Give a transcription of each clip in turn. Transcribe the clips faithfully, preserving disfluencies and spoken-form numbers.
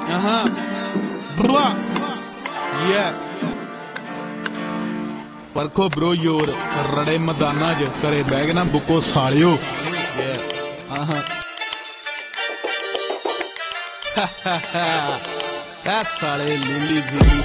Uh-huh. Blah. Yeah. परखो bro your रड़े मैदाना च करे बह के ना बुको सालियो yeah. uh-huh. साले लीली लीली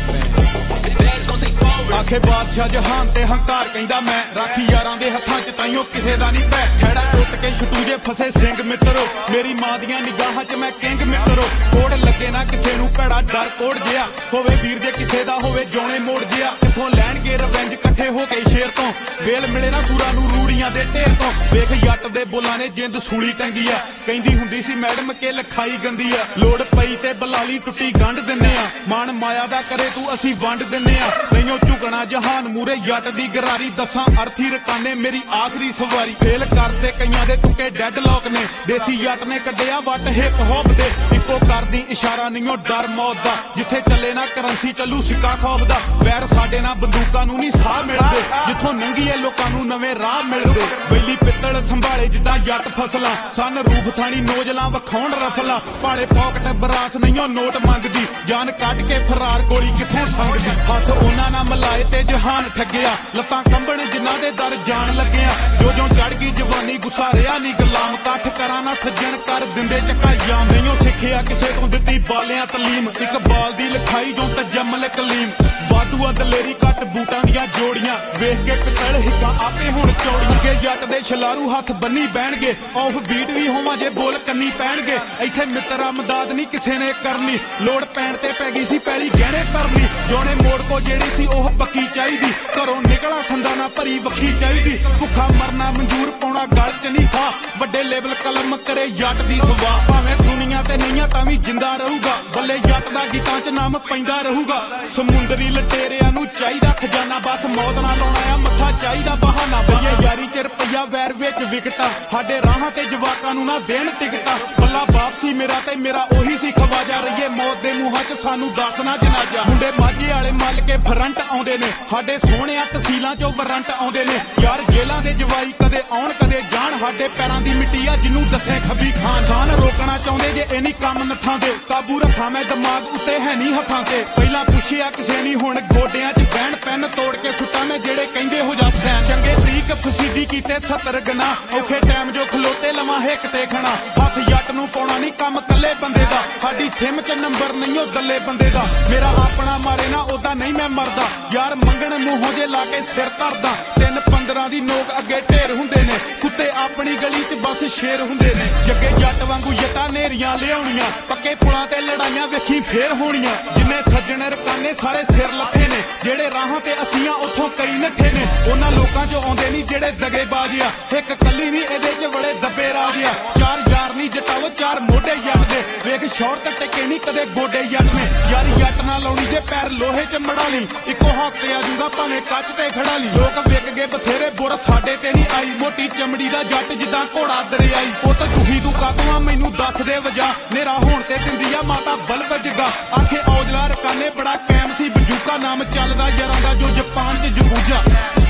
आखे बादशाह जहान ते हंकार कहंदा मैं राखी यारां दे हत्थां च ताइयों किसे दा नहीं पै खड़ा टुट के छटूजे फसे सिंग मित्रो मेरी मां दियां निगाहां च मैं किंग मित्रो कोड़ लगे ना किसे नूं भैड़ा डर कोड़ जिया होवे वीर जे किसे दा होवे जोणे मोड़ जिया किथों लैणगे रिवेंज इकट्ठे हो के शेर तो वेल मिले ना सूरां नूं रूड़ियां दे ढेर तो वेख जट दे बोलां ने जिंद सूली टंगी आ कहंदी हुंदी सी मैडम के लखाई गंदी आ लोड़ पई ते बलाली टुੱਟੀ गंढ दिन्ने आ मान माया दा करे तू असीं वंड दिन्ने आ नहियों झुकना जहान मूरे जट दी गरारी दसां अर्थी रकाने मेरी आखरी सवारी फेल करते कईयां दे तुके डेड लॉक ने देसी जट ने कड्डिया वट हिप हॉप दे इक्को करदी इशारा नहियों डर मौत दा जिथे चले ना करंसी चलू सिक्का खौफ दा वैर साडे ना बंदूकां नूं नहीं साह मिलदे जिथों नंगीए लोकां नूं नवें राह मिलदे बैली पित्तल संभाले जिद्दां जट फसलां सन रूफ थानी नोजलां वखाउण रफला भाले पॉकेट बरास नहियों नोट मंगदी जान कट के फरार गोली किथों संगदी हथ उन्हां ना मलाए ते जहान ठग्गिया लत्तां कंबण जिन्हां दे दर जान लग्गिया जो जो चढ़ गई जवानी गुस्सा रिहा नहीं गुलाम कठ करा ना सज्जन कर दिंदे चक्का जाम नहियों सिੱਖਿਆ किसे तो दित्ती बालियां तलीम एक बाल दी लिखाई जो तजम्मल कलीम वादू दलेरी कट बूटां दियां जोड़ियां वेख के पितल हिक्का आपे हुण चौड़ियां के जट दे छलारू हथ बन्नी बहणगे ऑफ बीट भी होवां जे बोल कन्नी पैणगे इत्थे मित्रा मदद नहीं किसे ने करनी लोड़ पैण ते पै गई सी पैली गहणे करनी जोने मोड़ को जेड़ी सी ओह पक्की चाहिदी घरों निकला संदा ना भरी वखी चाहिदी भुखा मरना मंजूर पाउणा गल च नहीं खा वड्डे लेवल कलम करे जट दी सवा भावें दुनिया ते नहीं तां वी जिंदा रहूगा बल्ले जट दा गीतां च नाम पैंदा रहूगा समुंदरी लटेरियां नूं चाहीदा खजाना बस मौत ना लाउणा आ मत्था चाहीदा बहाना बईए यारी च रुपया वैर विच विकटा साडे राहां ते जवाकां नूं ना देण टिकटा बल्ला वापसी मेरा ते मेरा ओही सी खवाजा रहीए मौत दे मूहां च सानू दसना जनाजा मुंडे माझे वाले मल के फरंट आउंदे ने साडे सोहणिया तहसीलां चों वरंट आउंदे ने यार जेलां दे जवाई कदे आउण कदे जाण साडे पैरां दी मिट्टी आ जिन्नू दसे खबी खान शान रोकना चाहुंदे जे इनी काम नथां दे काबू रखां मैं दिमाग उत्ते है नहीं हथां ते पहिलां पुछिया किसे नहीं हुण गोडियां च बैण पैन तोड़ के सुट्टां मैं जेड़े कहंदे हो जा सैन चंगे तरीक फसीदी कीते सत्तर गना औखे टाइम जो खलोते लवां हिक ते खणा हथ जट नूं पाउणा नहीं काम कल्ले बंदे दा साडी सिम च नंबर नहीं ओ दल्ले बंदे दा मेरा अपना मारे ना ओदा नहीं मैं मरदा यार मंगण मूहों जे ला के सिर धरदा तीन पंद्रह दी नोक अगे ढेर हुंदे ने कुत्ते अपनी गली च बस शेर हुंदे ने जग्गे जट वांगू जटा नेरियां लियाउणियां पक्के पुलां ते लड़ाइयां वेखी फेर होणियां जिन्ने सज्जण रकाने सारे सिर लथे ने जेड़े राहां ते असीयां उत्थों कई नठे ने उन्हां लोकां चों आउंदे नहीं जेड़े दगेबाज आ इक कल्ली नहीं इहदे च बड़े दब्बे राज आ चार यार नहीं जटाओ चार मोढे जट दे वेख शौर ते टिके नहीं कदे गोडे जट ने यारी जट ना लाउणी जे पैर लोहे च मड़ा ली इको हक ते आ जूगा भावें कच ते खड़ा ली लोक विक गए बथेरे बुर साडे ते नहीं आई मोटी चमड़ी दा जट जिद्दां घोड़ा दरियाई ओ तां दुखी तू कातों मैनू दस दे वजा नेरा होण ते दिंदी आ माता बल्ब जगा आखे औजला रकाने बड़ा कैम सी बजूका नाम चलदा यारां दा जो जापान च जगूजा